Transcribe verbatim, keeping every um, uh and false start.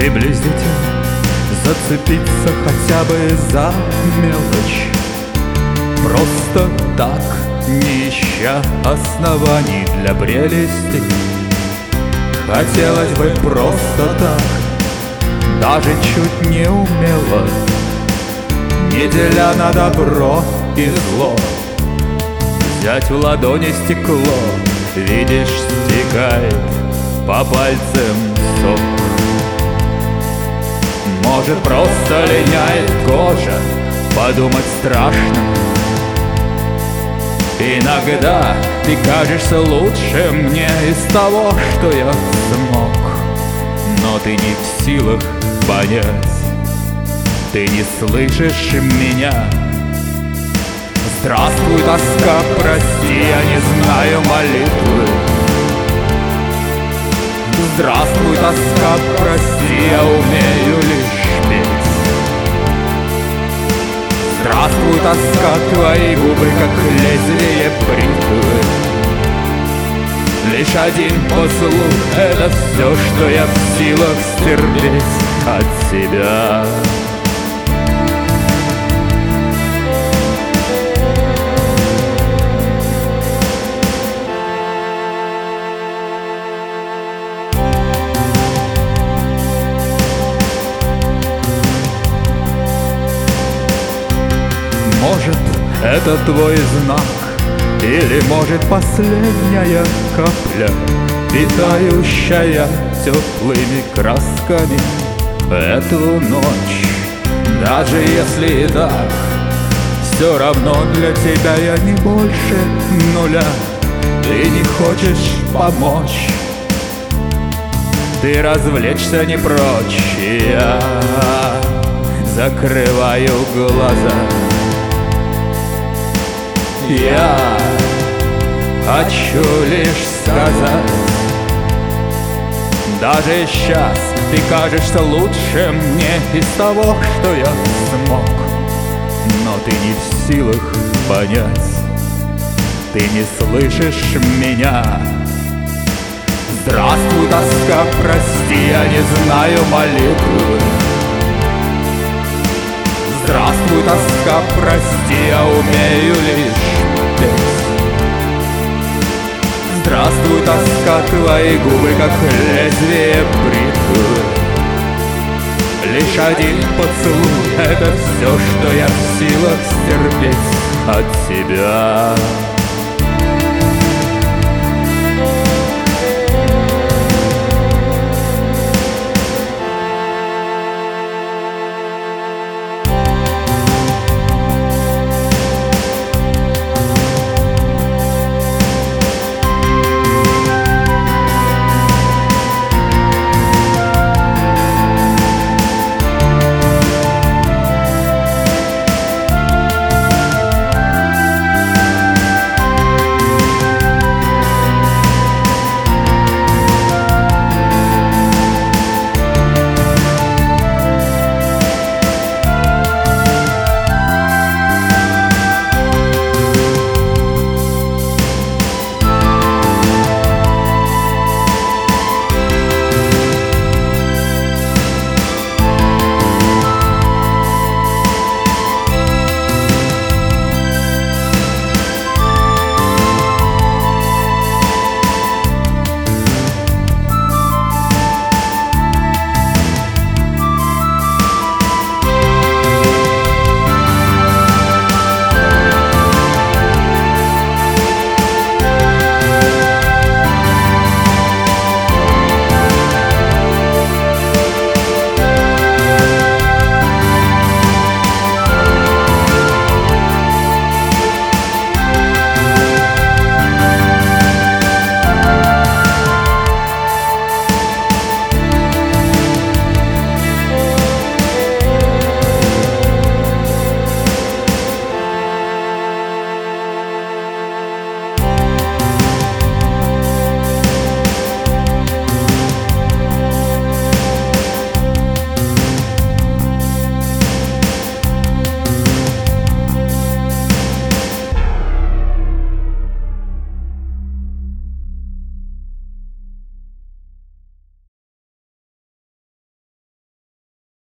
приблизительно зацепиться хотя бы за мелочь. Просто так, не ища оснований для прелести. Хотелось бы просто так, даже чуть не умело, не деля на добро и зло, взять в ладони стекло. Видишь, стекает по пальцам сок. Может, просто линяет кожа, подумать страшно. Иногда ты кажешься лучше мне из того, что я смог. Но ты не в силах понять, ты не слышишь меня. Здравствуй, тоска, прости, я не знаю молитвы. Здравствуй, тоска, прости, я умею лишь петь. Здравствуй, тоска, твои губы, как лезвие бритвы. Лишь один поцелуй — это все, что я в силах стерпеть от тебя. Может, это твой знак, или, может, последняя капля, питающая теплыми красками эту ночь. Даже если и так, все равно для тебя я не больше нуля. Ты не хочешь помочь, ты развлечься не прочь. И я закрываю глаза. Я хочу лишь сказать, даже сейчас ты кажешься лучше мне из того, что я смог. Но ты не в силах понять, ты не слышишь меня. Здравствуй, тоска, прости, я не знаю молитвы. Здравствуй, тоска, прости, я умею лишь петь. Здравствуй, тоска, твои губы, как лезвие бритвы. Лишь один поцелуй — это все, что я в силах стерпеть от тебя.